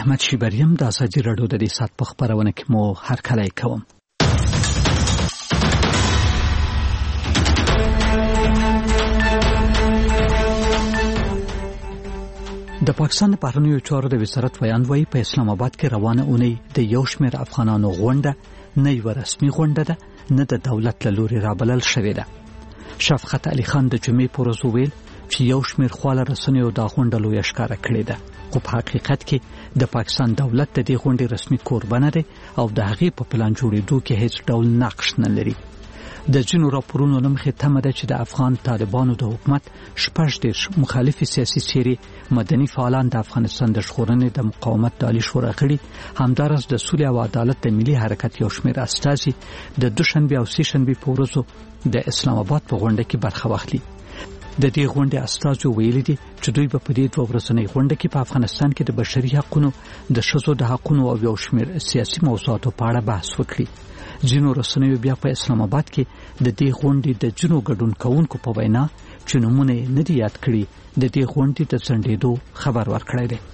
احمد شیبریم د ازادي راډیو د سات په خبرونه کې مو هرکلی کوم. د پاکستان بهرنیو چارو د وزارت ویان وایي په اسلام آباد کې روانه اونۍ د یو شمېر افغانانو غونډه نه یو رسمي غونډه ده، نه د دولت له لوري رابلل شوې ده. شفقت علي خان د جمعې پر ورځ وویل چې یو شمېر خواله رسنیو دا غونډه لویه ښکاره کړې ده، خو په حقیقت کې د پاکستان دولت د دې غونډې رسمي کوربه نه دی او د هغې په پلان جوړېدو کې هیڅ ډول نقش نه لري. د ځینو راپورونو له مخې تمه ده چې د افغان طالبانو د حکومت 16 مخالفې سیاسي څېرې مدني فعالان د افغانستان د ژغورنې د مقاومت د عالي شورا غړي، همدارس د سولې او عدالت د ملي حرکت یو شمېر استازي د دوشنبه او سهشنبه په ورځو د اسلام آباد په غونډه کې برخه واخلي. د دې غونډې استازو ویلي دي چې دوی په دې دوه ورځنۍ غونډه کې په افغانستان کې د بشري حقوقو، د ښځو د حقوقو او یو شمېر سیاسي موضوعاتو په اړه بحث وکړي. ځینو رسنیو بیا په اسلام آباد کې د دې غونډې د ځینو ګډون کوونکو په وینا چې نمونه نه دي یاد کړي د دې غونډې د ځنډېدو خبر ورکړی دی.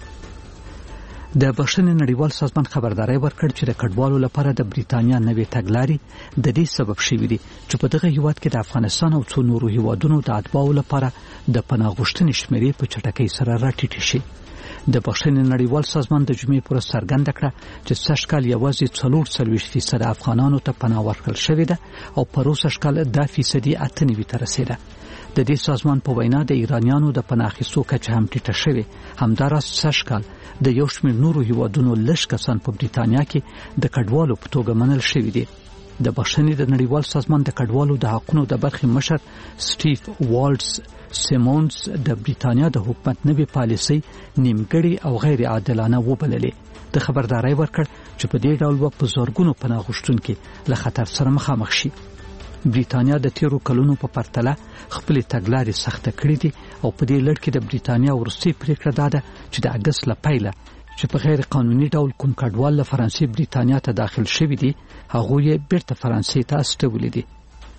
د بشري نړیوال سازمان خبرداري ورکړ چې د کډوالو لپاره د بریتانیا نوې تګلارې د دې سبب شوې دي چې په دغه هیواد کې د افغانستان او څو نورو هیوادونو د اتباعو لپاره د پناه غوښتنې شمیرې په چټکۍ سره راټیټې شي. د بشري نړیوال سازمان د جمعې پر څرګنده کړه چې سږکال یوازې 40% افغانانو ته پناه ورکړل شوې ده او پروسه کال 10% 98 ته رسیده. د دې سازمان په وینا د ایرانیانو د پناه اخیستو کچه هم ټیټه شوې، همدارس سږکال د یو شمېر نورو هیوادونو لږ کسان په بریتانیا کې د کډوالو په توګه منل شوي دي. د بشري نړیوال سازمان د کډوالو د حقوقو د برخې مشر سټیف والټز سیمونز د بریتانیا د حکومت نوې پالیسۍ نیمګړې او غیر عادلانه وبللې. د خبرداري ورکړ چې په دې ډول په زورګونو پناه غوښتونکي له خطر سره مخامخ شي. بریتانیا د تیرو کلونو په پرتله خپل تګلارې سخته کړې دي او په دې لړ کې د بریتانیا وروستۍ پریکړه ده چې د اگست له پیله چې په غیر قانوني ډول کوم کډوال له فرانسې بریتانیا ته داخل شوي دي هغه یې بیرته فرانسې ته استولې دي.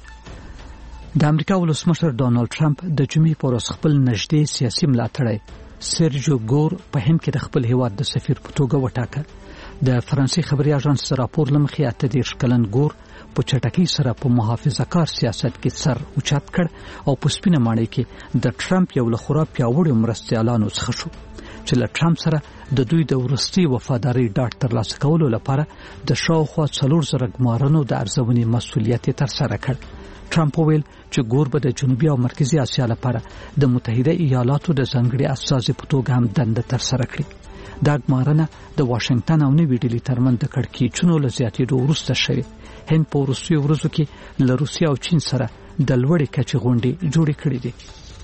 د امریکا ولسمشر ډونالد ټرمپ د جمعې پر ورځ خپل نږدې سیاسي ملاتړی سرجو ګور په هند کې د خپل هیواد د سفیر په توګه وټاکه. د فرانسې خبري اژانس راپور لمخې 38 کلن ګور په چټکۍ سره په محافظه‌کار سیاست کې سر اوچت کړ او په سپینه ماڼۍ کې د ټرمپ یو له خورا پیاوړو مرستیالانو څخه شو چې له ټرمپ سره د دوی د ورستي وفاداری ډاډ ترلاسه کولو لپاره د شاوخوا 4000 ګمارنو د ارزونې مسولیت ترسره کړ. ټرمپ ویل چې ګور به د جنوبي او مرکزي اسیا لپاره د متحده ایالاتو د ځانګړي استازي په توګه هم دنده ترسره کړي. دا ګمارنه د واشنگټن او نوې ډیلي ترمن د کړکېچونو له زیاتېدو وروسته شوې. هند په وروستیو ورځو کې له روسیې او چین سره د لوړې کچې غونډې جوړې کړې دي.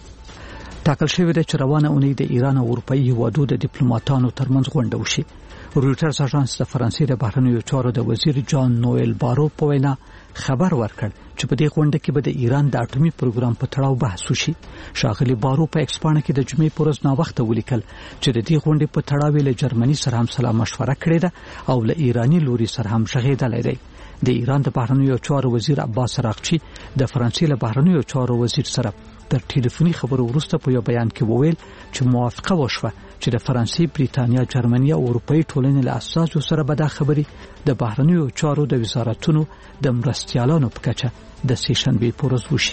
ټاکل شوې ده چې روانه اونۍ د ایران او اروپایي هیوادو د ډیپلوماټانو ترمنځ غونډه وشي. رویټرز اژانس د فرانسې د بهرنیو چارو د وزیر جان نوئل بارو په وینا خبر ورکړ چې په دې غونډه کې به د ایران د اټومي پروګرام په تړاو بحث وشي. ښاغلي بارو په ایکس پاڼه کې د جمعې پر ورځ ناوخته ولیکل چې د دې غونډې په تړاو له جرمني سره هم سلا مشوره کړې ده او له ایرانی لوري سره هم شغېدلې ده. د ایران د بهرنیو چارو وزیر عباس راغچی د فرانسې له بهرنیو چارو وزیر سره تر ټلیفوني خبرو وروسته په یو بیان کې وویل چې موافقه وشوه چې د فرانسې، بریتانیا، جرمني او اروپایي ټولنې له اساسو سره به دا خبرې د بهرنیو چارو د وزارتونو د مرستیالانو په کچه د سهشنبه په ورځ وشي.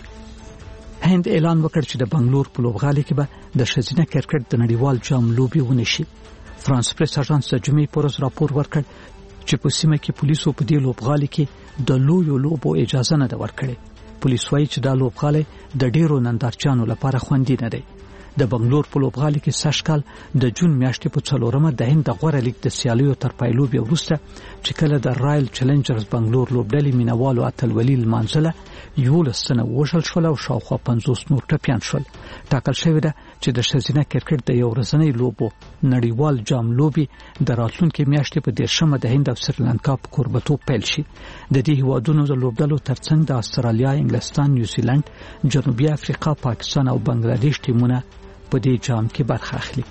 هند اعلان وکړ چې د بنگلور په لوبغالي کې به د ښځینه کرکټ د نړیوال جام لوبي ونشي. فرانس پریس اژانس د جمعې په ورځ راپور ورکړ چې په سیمه کې پولیسو په دې لوبغالي کې د لویو لوبو اجازه نه ده ورکړې. پولیس وايي چې دا لوبغالي د ډیرو نندارچیانو لپاره خوندي نه دی. د بنگلور په لوبغالي کې سږکال د جون میاشتې په 4مه د هند د غوره لیګ د سیالیو تر پایلوبې وروسته چې کله د رایل چیلنجرز بنگلور لوبډلې مینوالو اتلولي لمانځله 11 تنه وژل شول او شاوخوا 50 نور ټپیان شول. ټاکل شوې ده چې د ښځینه کرکټ د یو ورځنۍ لوبو نړیوال جام لوبي د راتلونکي میاشتې په 10مه د هند او سریلانکا په کوربتوب پیل شي. د دې هیوادونو د لوبډلو ترڅنګ د استرالیا، انګلستان، نیوزیلند، جنوبي افریقا، پاکستان او بنگلاديش ټیمونه په دې جام کې برخه اخلي.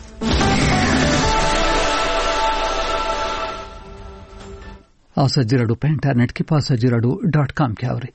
ازادي راډیو په انټرنیټ کې په azadiradio.com کې اورئ.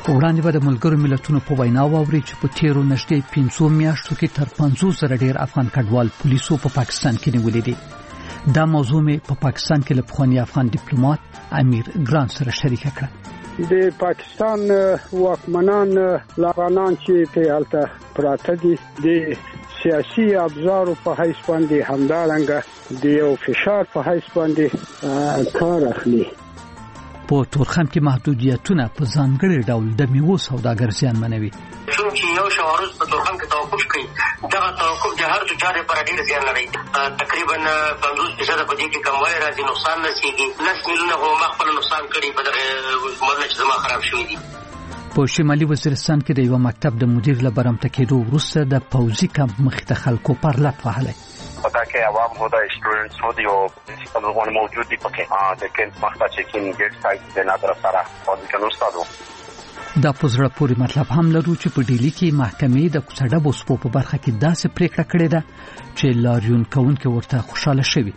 وړاندې به د ملګرو ملتونو په وینا واوري چې په تیرو نږدې 5 میاشتو کې تر 50,000 ډیر افغان کډوال پولیسو په پاکستان کې نیولې دي. دا موضوع مې په پاکستان کې له پخوانی افغان ډیپلوماټ امیر ګران سره شریکه کړه. د پاکستان واکمنان افغانان چې په حالت پراته دي د سیاسي ابزارو په حیث باندې همدارنګه د یو فشار په حیث باندې کار اخلي. په تورخم کې محدودیتونه په ځانګړي ډول د میوو سوداګر زیانمنوي. چې یو شوارز په تورخم کې توقف کوي، دغه توقف د هر تجار لپاره ډېر زیان لري. تقریبا 50% په دې کې کموالی راځي، نقصان نشيږي. 10 میلیونه هم خپل نقصان کړي په دغه مدل چې زما خراب شوی دي. په شمالي وزیرستان کې د یو مکتب د مدیر له برمته کېدو وروسته د پوځي کمپ مخې ته خلکو پرلط وهلی. پتا کې عوام هدا اسټوډنټس هو دی او پرنسپل موجود دي پکې د کینټ مخته چیکینګ ګیټ سایت د نادر سره او د کنو استادو. دا پوزړه پوری مطلب هم لرو چې په ډیلی کې محکمې د کوڅډه بوسپو په برخه کې داسې پریکړه کړې ده چې لاریون کوونکي ورته خوشاله شوي.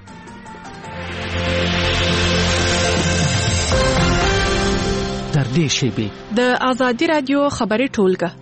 تر دې شیبې د آزادي رادیو خبري ټولګه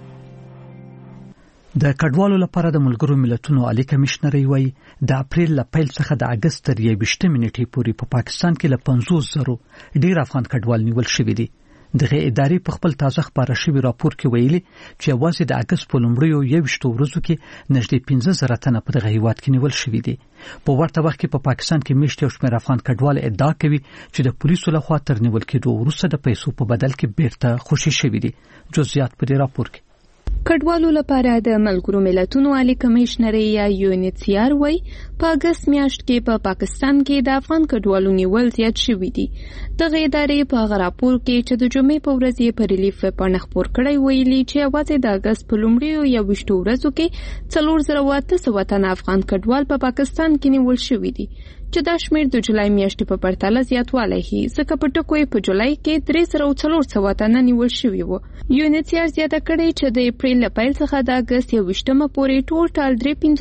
د کډوالو لپاره د ملګرو ملتونو عالی کمشنري وایي د اپریل له پیل څخه د اگست تر 21 نیټې پورې په پاکستان کې له 50,000 ډیر افغان کډوال نیول شوي دي. دغه ادارې په خپل تازه خبره شوی راپور کې ویلي چې یوازې د اگست په لومړیو 21 ورځو کې نږدې 15,000 تنه په دغه هیواد کې نیول شوي دي. په ورته وخت کې په پاکستان کې میشت یو شمېر افغان کډوال ادعا کوي چې د پولیسو لخوا تر نیول کېدو وروسته د پیسو په بدل کې بیرته خوشي شوي دي. جزئیات په دې راپور کې. کډوالو لپاره د ملګرو ملتونو عالی کمشنري یا UNHCR وای په اگست میاشت کې په پاکستان کې د افغان کډوالو نیول زیات شوي دي. دغه ادارې په راپور کې چې د جمعې په ورځ یې په ریلیف باندې خبر کړی ویلي چې یوازې د اگست په لومړیو 21 ورځو کې 4,800 تنه افغان کډوال په پاکستان کې نیول شوي دي چې دا شمېر د جولای میاشتې په پرتله زیاتوالی هي ځکه په ټکو په جولای کې 3,400 تنه نیول شوي وو. UNHCR زیاته کړې چې د اپریل له پیل څخه د اگست 21 پورې ټول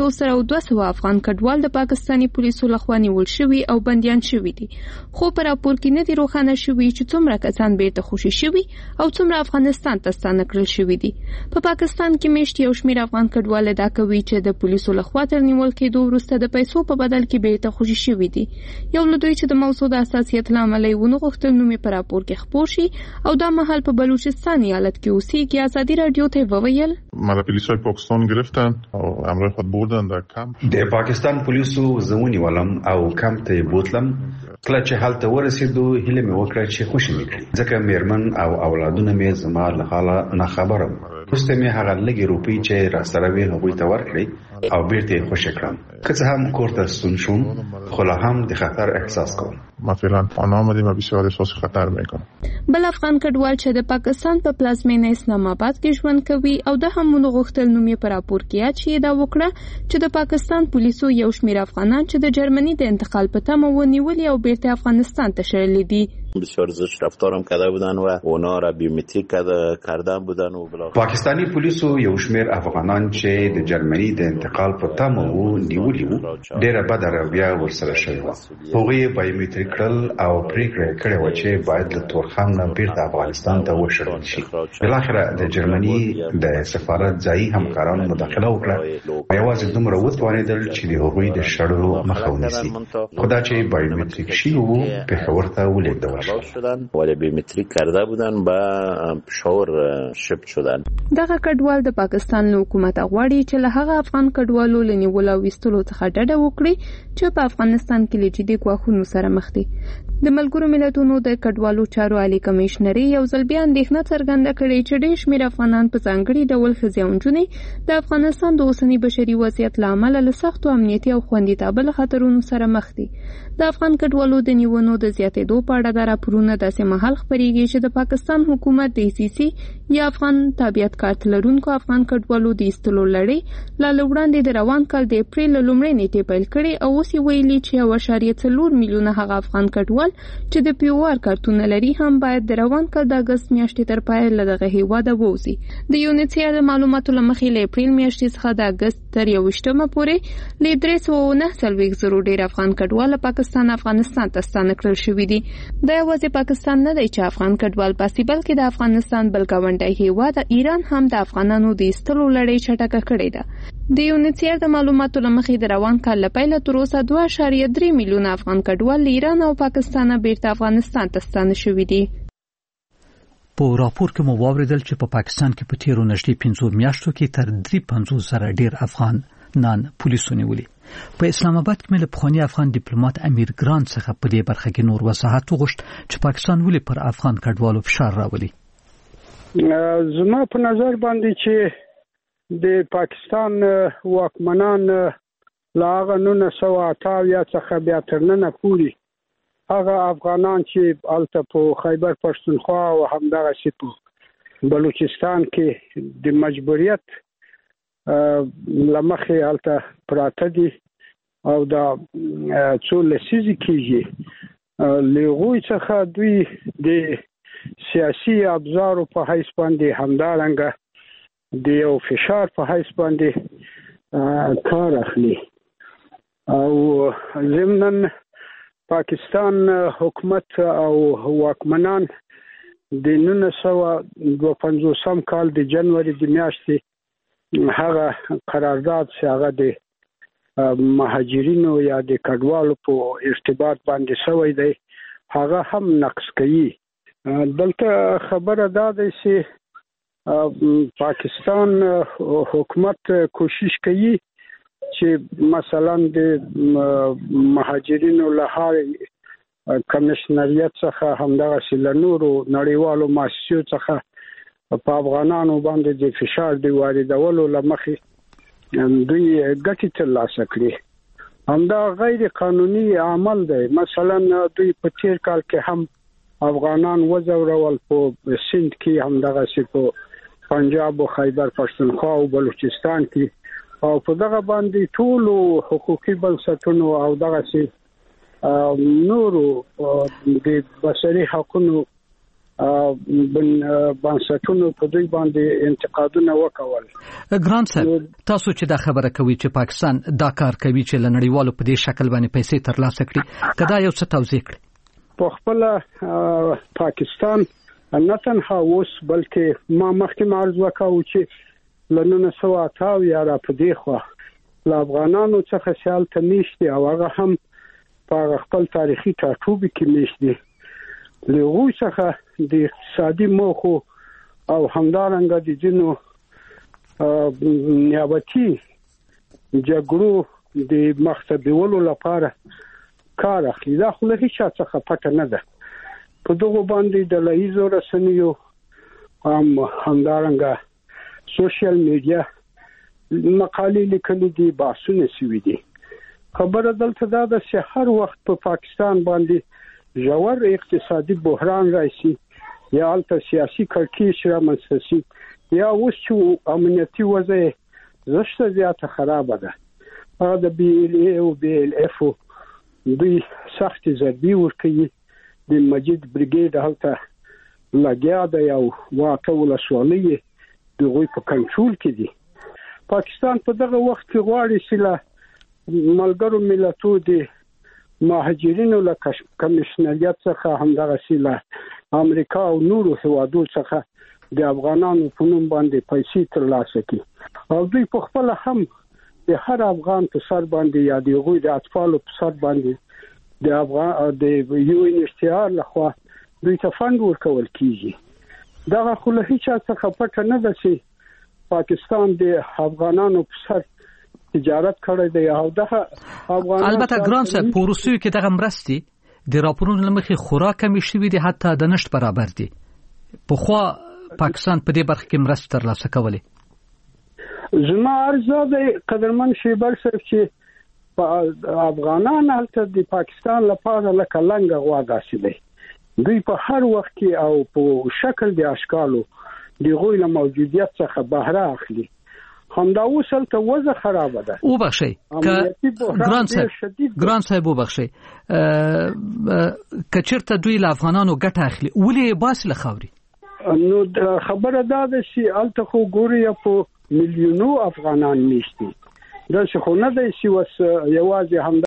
3,500 افغان کډوال د پاکستاني پولیسو لخوا نیول شوي او بندیان شوي دي. خو په راپور کې نه دی روښانه شوی چې څومره کسان بیرته خوشي شوي او څومره افغانستان ته ستانه کړل شوي دي. په پاکستان کې میشت یو شمېر افغان کډوال ادعا کوي چې د پولیسو لخوا تر نیول کېدو وروسته د پیسو په بدل کې بیرته خوشي شوي دي. یو له دوی چې د موضوع د حساسیت له امله ونه غوښتل نوم په راپور کې خپور شي او دا مهال په بلوچستان ایالت کې اوسېږي. آزادي رادیو ته وویل مرا پلیسای پاکستان گرفتن او همراه خود بردن در کمپ. د پاکستان پولیسو زمونی ولم او کمپ ته بوتلم. کله چې حالت ورسېدو هیله مې وکړه چې خوشی مې کړي ځکه میرمن او اولادونه مې زما له حاله نه خبرم. وروسته مې هغه لږې روپۍ چې راسره وې هغوی ته ورکړې او بیرته یې خوشی کړم. که څه هم کور ته ستون شوم خو لا هم د خطر احساس کوم. مثلا آن آمدیم و بسیار احساس خطر میکنم. بل افغان کډوال چې د پاکستان په پلازمینه اسلام آباد کې ژوند کوي او د هم غوښتل نوم یې په راپور کې یاد شي دا وکړه چې د پاکستان پولیسو یو شمېر افغانان چې د جرمنی د انتقال په تمه ونیولي او بیرته افغانستان ته شړلي دي. بسیار زشت رفتارم کرده بودن و اونا را بیومتریک کردن بودن و پاکستانی پولیسو یو شمېر افغانان چې د جرمنی د انتقال په تمه ونیولي وو ډېره بده رویه ورسره شوې وه. هغوی یې بایومتریک کړل او پریکړه کړې وه چې باید له تورخم نه بیرته افغانستان ته وشړل شي. بالاخره د جرمني د سفارت ځایي همکارانو مداخله وکړه او یوازې دومره وتوانېدل چې د هغوی د شړلو مخه ونیسي. خو دا چې بایومتریک شوي وو پېښور ته ولېږدول شدن ولی بیومتریک کرده بودن با پشاور شپ شدن. دغه کډوال د پاکستان له حکومت غواړي چې له هغه افغان کډوالو لنیول او وستلو څخه ډډه وکړي چې په افغانستان کې له جدي ګواښونو سره مخ دي. د ملګرو ملتونو د کډوالو چارو عالی کمشنري یو ځل بیا اندېښنه څرګنده کړې چې ډېر شمېر افغانان په ځانګړي ډول ښځې او نجونې د افغانستان د اوسني بشري وضعیت له امله له سختو امنیتي او خوندیتابه خطرونو سره مخ دي. د افغان کډوالو د نیونو د زیاتېدو په اړه د راپورونه داسې مهال خپرېږي چې د پاکستان حکومت د ICC یا افغان تابعیت کارت لرونکو افغان کډوالو د ایستلو لړۍ لا وړاندې د روان کال د اپریل لومړۍ نیټې پیل کړې او اوس یې ویلي چې 1.4 میلیونه هغه افغان کډوال چې د پیوار کارتونه لري هم باید د روان کال د اگست میاشتې تر پایه له دغه هیواده ووځي. د UNHCR معلوماتو له مخې له اپریل میاشتې څخه د اگست تر 21 پورې له 309,000 ډیر افغان کډوال پاکستان افغانستان ته ستانه کړل شوي دي. د یوازې پاکستان نه دی چې افغان کډوال باسي، بلکې د افغانستان بل ګاونډی هیواد ایران هم د افغانانو د ایستلو لړۍ چټکه کړې ده. د یونیسیار د معلوماتو له مخې د روان کال له پیله تر اوسه 2.3 میلیونه افغان کډوال له ایران او پاکستان بیرته افغانستان ته ستانه شوي دي. په راپور کې مو واوریدل چې په پاکستان کې په تیرو نږدې 5 میاشتو کې تر 350,000 ډیر افغانان پولیسو نیولي. په اسلام آباد کې مل پخوانی افغان ډیپلوماټ امیر ګران څخه په دې برخه کې نور وضاحت وغوښت چې پاکستان ولې پر افغان کډوالو فشار راولي. زما په نظر باندې چې د پاکستان واکمنان لا هغه 1980 څخه بیا تر نن پورې هغه افغانان چې الته په خیبر پښتونخوا او همدغه په بلوچستان کې د مجبوریت لمخې الته پراته دي او دا څو لسیزې کېږي لغوی څخه دوی د سیاسي ابزارو په حیث باندې همدارنګه د یو فشار په حیث باندې کار اخلي او ضمناً پاکستان حکومت او واکمنان د 1952 کال د جنوري د میاشتې هغه قرارداد چې هغه د مهاجرینو یا د کډوالو په ارتباط باندې شوی دی هغه هم نقص کوي. دلته خبره دا ده چې پاکستان حکومت کوشش کوي چې مثلا د مهاجرینو له کمشنریت څخه همدغه سلنورو نړیوالو مؤسسو څخه په افغانانو باندې د فشار دی واردولو لمخې دوی ګټې ترلاسه کړي. همدا غیر قانوني عمل دی. مثلا دوی په تیر کال کې هم افغانان وځورول په سند کې همدغه په پنجاب او خیبر پښتونخوا او بلوچستان کې او په دغه باندې ټول حقوقي بنسټونو او دغه نورو د بشري حقوقو بنسټونو په دوی باندې انتقادونه وکول. ګران صاحب تاسو چې دا خبره کوي چې پاکستان دا کار کوي چې لنړیوالو په دې شکل باندې پیسې ترلاسه کړي، کدا یو څه توضیح کړئ. په خپل پاکستان نه تنها اوس بلکې ما مخکې عرض وکاو چې لنونه 1980 یا را په دې خوا له افغانانو څخه سیال ته نشته او هغه هم په خپل تاریخي ټاټوبي کې نشته. لغوی څخه د اقتصادي موخو او همدارنګه د جنو نیابتي جګړو د مخته لپاره کار اخلي. دا خو له هیڅ څخه پټه نه ده. په دغه باندې د لایزو رسنیو همدارنګه سوشل میډیا مقالې لیکلې دي، بحثونه شوي دي. خبره دلته دا ده چې هر وخت په پاکستان باندې ژور اقتصادي بحران راشي یا الته سیاسي کړکېچ رامنځته شي یا اوس چې امنیتي وضع زشته زیاته خرابه ده، هغه د بي ال اي او بي ال اف دوی سخت ضربې ورکوي. د مجید بریګیډ هلته لګیا ده او واقع ولسوالۍ د غوی په کنټرول کې دي. پاکستان په دغه وخت کې غواړي چې له ملګرو ملتو د مهاجرینو له کمشنریت څخه همدغه سیله امریکا او نورو هیوادو څخه د افغانانو په نوم باندې پیسې ترلاسه کړي او دوی په خپل هم د هر افغان په سر باندې یا د غوی د اطفالو په سر باندې د افغان د یونیسیار لخوا دوی ته فند ورکول کیږي. دا خو له هیڅ څخه پټه نه ده چې پاکستان د افغانانو په سر تجارت کړی دی او دغه افغانان البته ګران صاحب په روسیو کې دغه مرستې د راپورونو لمخې خورا کمی شوي دي، حتی د نشټ برابر دي. په خو پاکستان په دې برخه کې مرستې ترلاسه کولې. زما ارزو د قدرمن شیبر صاحب چې افغانان هلته د پاکستان لپاره لکه لنګ غوا داسې دي. دوی په هر وخت کې او په شکل د اشکالو د غوی له موجودیت څخه بهره اخلي. همدا اوس هلته وضع خرابه ده. او بخشي ګران صاحب وبخشي کچرته دوی له افغانانو ګټه اخلي ولې باس له خوري. نو خبره دا ده چې هلته خو ګوري په میلیونو افغانان نشته. دا څه خو نه دی چې یوازې هم